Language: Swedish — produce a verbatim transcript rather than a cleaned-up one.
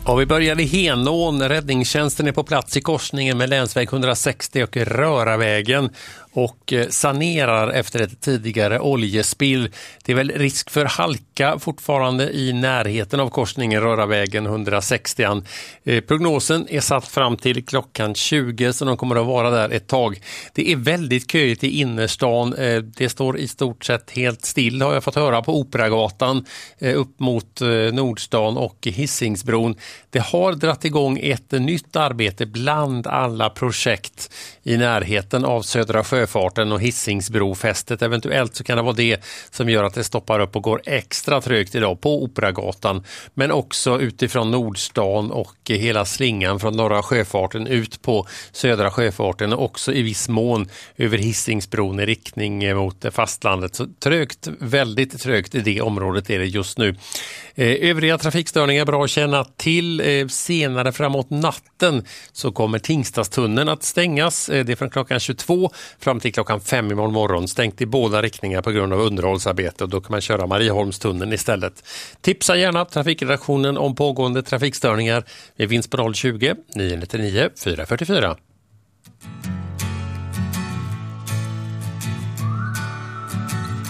Ja, vi börjar i Henån. Räddningstjänsten är på plats i korsningen med länsväg hundrasextio och Röravägen och sanerar efter ett tidigare oljespill. Det är väl risk för halka fortfarande i närheten av korsningen Röravägen hundrasextio. Eh, prognosen är satt fram till klockan tjugo, så de kommer att vara där ett tag. Det är väldigt köigt i innerstan. Eh, det står i stort sett helt still, har jag fått höra, på Operagatan eh, upp mot eh, Nordstan och Hisingsbron. Det har dratt igång ett nytt arbete bland alla projekt i närheten av Södra Sjöfarten och Hisingsbrofästet. Eventuellt så kan det vara det som gör att det stoppar upp och går extra trögt idag på Operagatan, men också utifrån Nordstan och hela slingan från Norra Sjöfarten ut på Södra Sjöfarten och också i viss mån över Hisingsbron i riktning mot fastlandet. Så trögt, väldigt trögt i det området är det just nu. Övriga trafikstörningar är bra att känna till. Senare framåt natten så kommer Tingstadstunneln att stängas. Det är från klockan tjugotvå fram till klockan fem imorgon morgon. Stängt i båda riktningar på grund av underhållsarbete, och då kan man köra Marieholmstunneln istället. Tipsa gärna trafikredaktionen om pågående trafikstörningar. Vi finns på noll tjugo, nio nio nio, fyra fyra fyra.